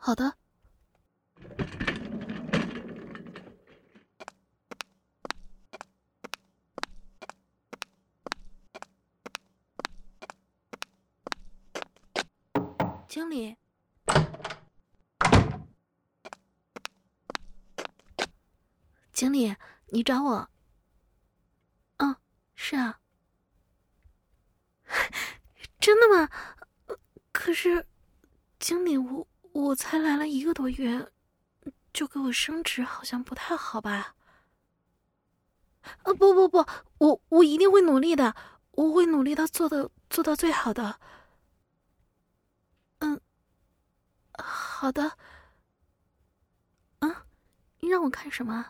好的。经理，经理，你找我？嗯，是啊。真的吗？可是，经理，我才来了1个多月，就给我升职，好像不太好吧？不，我一定会努力的，我会努力的做到最好的。嗯，好的。嗯，你让我看什么？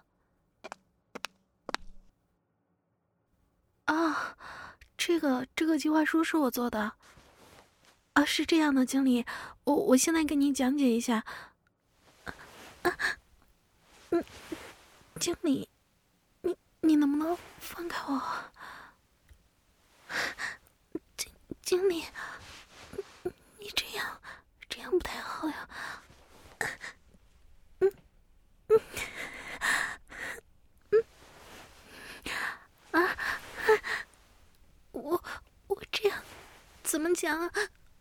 啊，这个计划书是我做的。啊，是这样的，经理，我现在给您讲解一下。嗯，经理，你能不能放开我？经理，你这样不太好呀。啊，我这样怎么讲啊？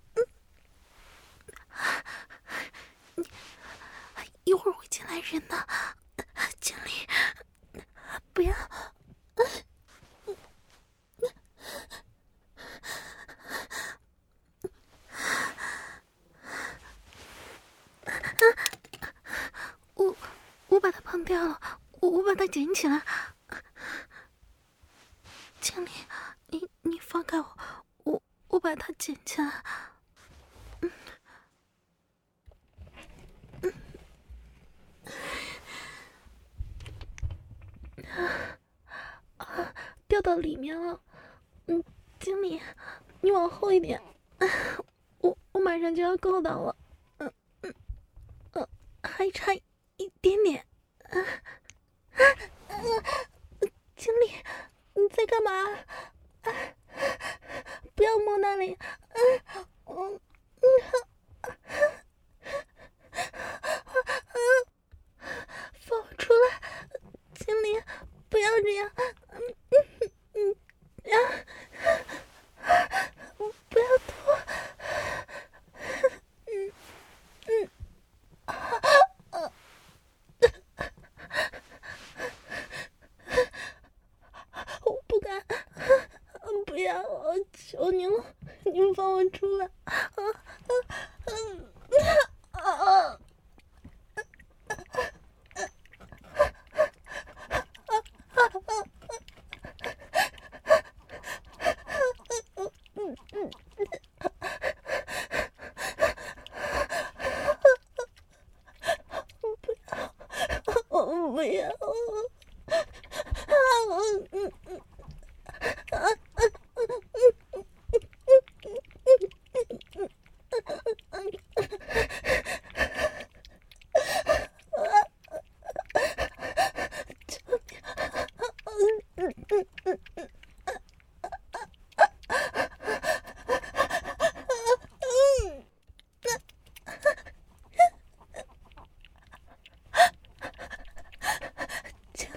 一会儿会进来人的，经理，不要。我把它碰掉了，我把它捡起来。经理，你放开我把它捡起来。掉到里面了。经理，你往后一点，我马上就要够到了。还差一点点。经理，你在干嘛？不要摸那里。放我出来，经理，不要这样。不要拖。我不敢。不要，我求您了，您放我出来。我不要。经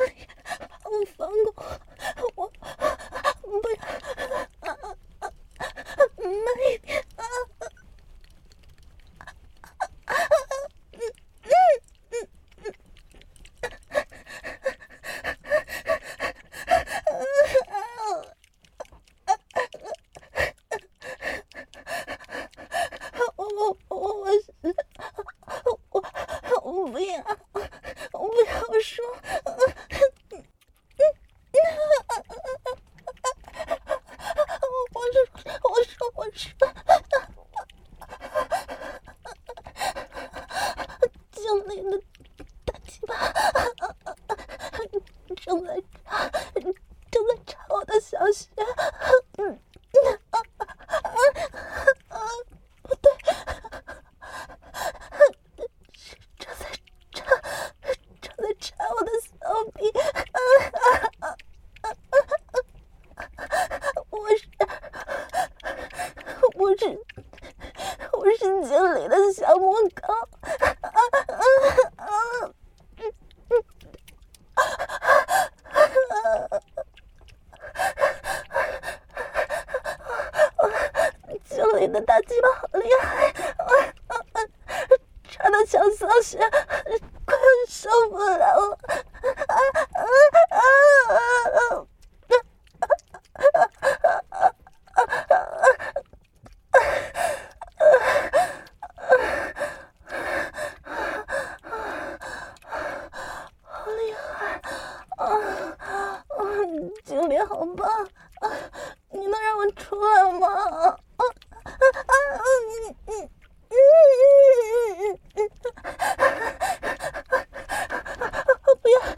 想丧血，快要受不了了！好厉害经理好棒！你能让我出来吗？不要！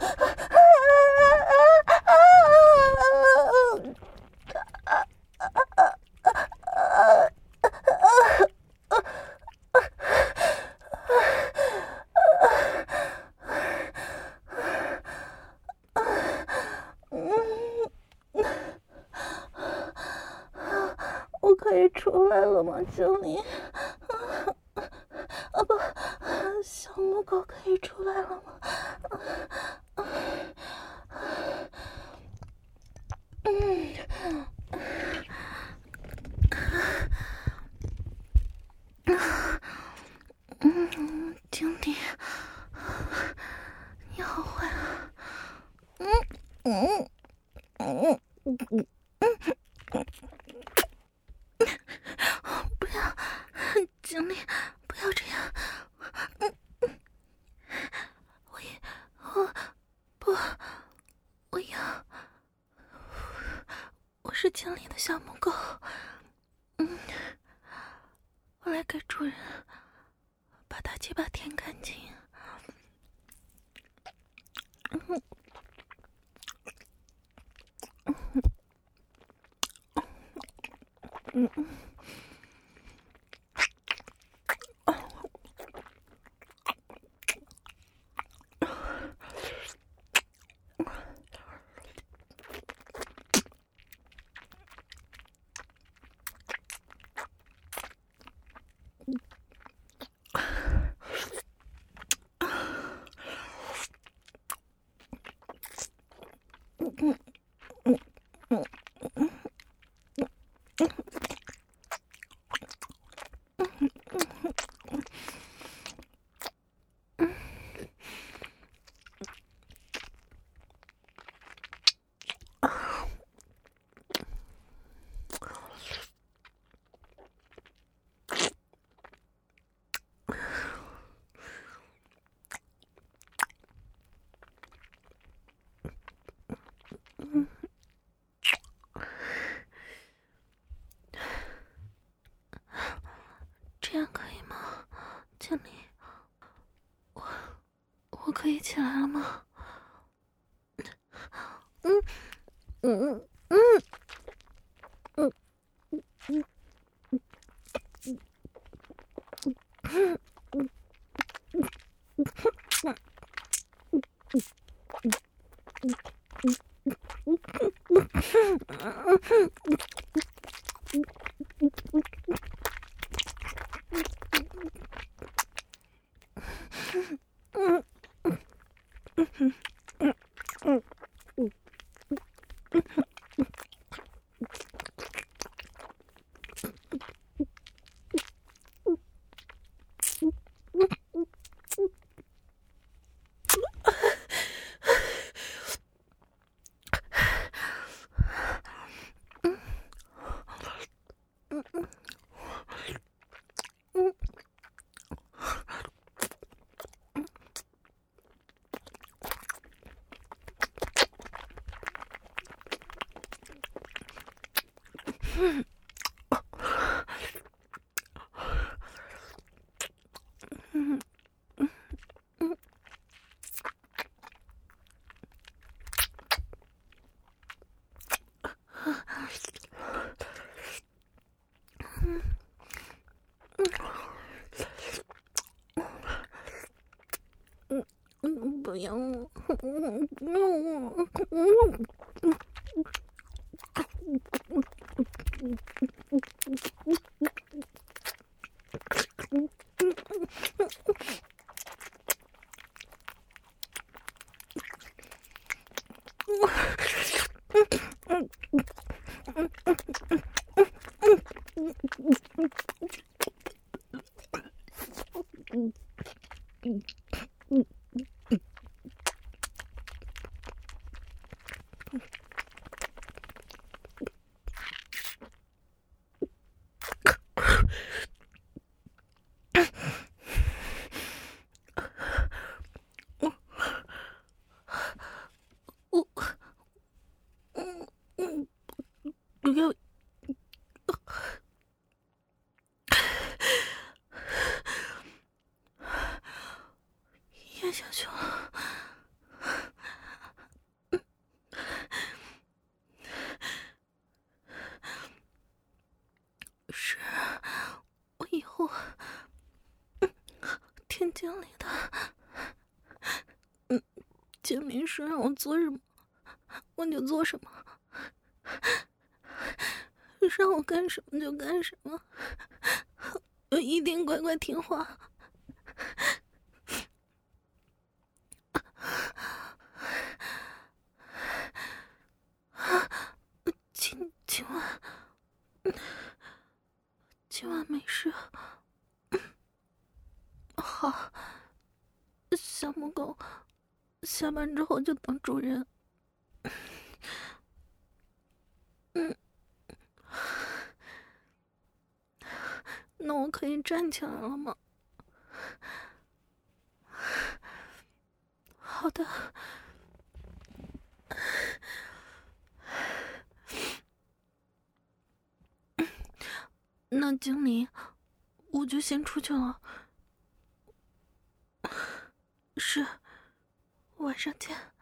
我可以出来了吗，经理？不，小母狗可以出来了吗？经理，你好坏啊！不要，经理，不要这样。我是经理的小母狗。我来给主人把大鸡巴舔干净。这样可以吗，经理？我可以起来了吗？不要不要咽下去了。是我以后听经理的，经理说让我做什么我就做什么，让我干什么就干什么，我一定乖乖听话。今晚没事。好，小母狗下班之后就等主人。那我可以站起来了吗？好的。那经理，我就先出去了。是，晚上见。